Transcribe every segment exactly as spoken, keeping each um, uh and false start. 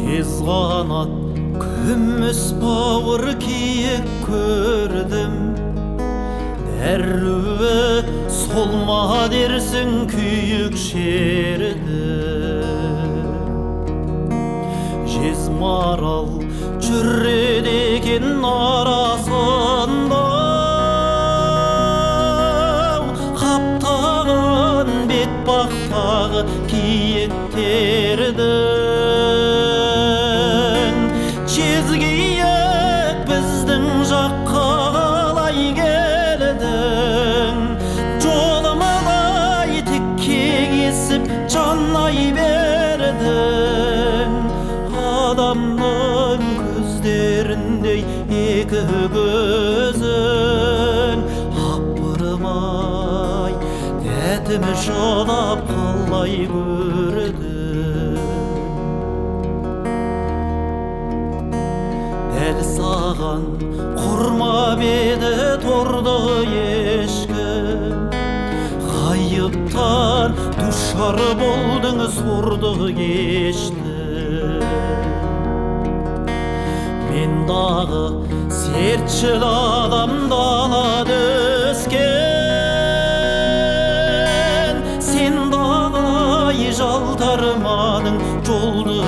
Езғанат күміс бауыр киік көрдім, дәруі солма дерсің күйік шерді. Жезмарал жүреді екен арасында, қаптаған бет бақтағы киіктердің. Жезгиік біздің жаққа қалай келдің, жолымалай тікке кесіп жанай бердің. Адамның көздеріндей екі көзің, апырмай тәтімі жылап қалай көрдің. Дәл саған құрмап еді торды ешкім, ғайыптан душар болдың сорды кешті. Мен дағы сертшіл адам далада өскен, сен дағы жалтармадың жолды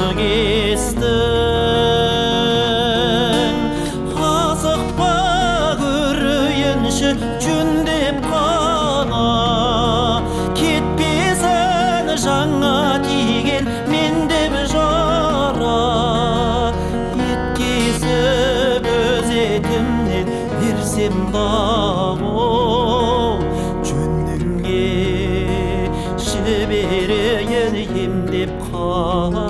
кестің. Асықпа көрейінші жөндеп қана, кетпесін жаңа тиген мен деп жара. Берсем дағы жөніңе жіберейін емдеп қана.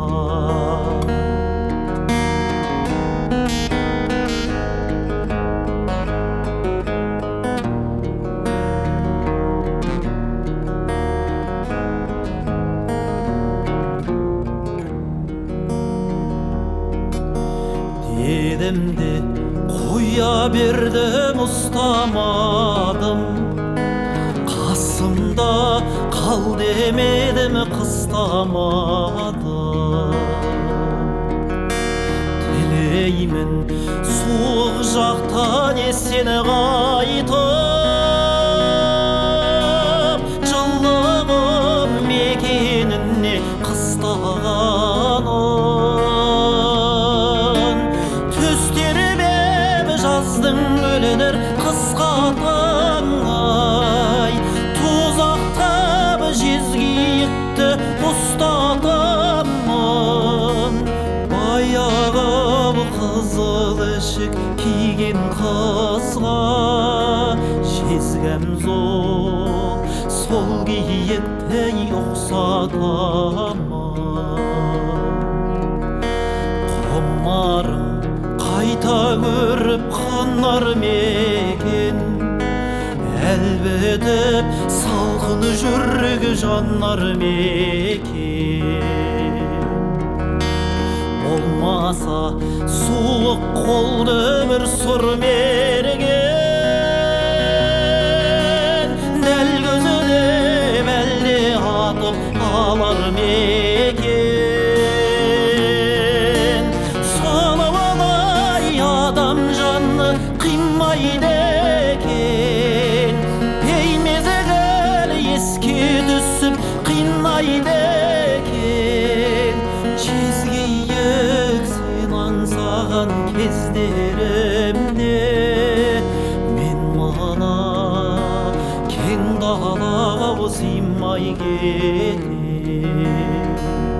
Дедім де қоя бердім, ұстамадым, қасымда қал демедім, қыстамадым. Тілеймін суық жақтан сені қайтып, жылығым мекеніне қыстағаным. Жаздың өлінір қысқа таңай, тұзақтап жезгиікті ұстатамын. Баяғы қызыл ішік киген қызға жезгем зол сол киіктей ұқсатамын. Құмарым қайта көріп қанар мекен, әлбетіп салқын жүрегі жанар мекен. Болмаса суық қолды бір сұр мерген, дәл көзіне әлде атып алар мекен. Адам жанны қимайды екен, ей мезгіл еске түсіп қинайды екен. Жезгиік сен аңсаған кездерімде, мен мана кең далаға сыймай кетем.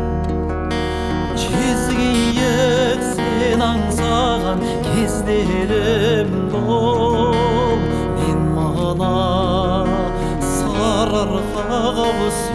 Жезгиік сен аңсаған кездерім бол, мен мана сарыарқаға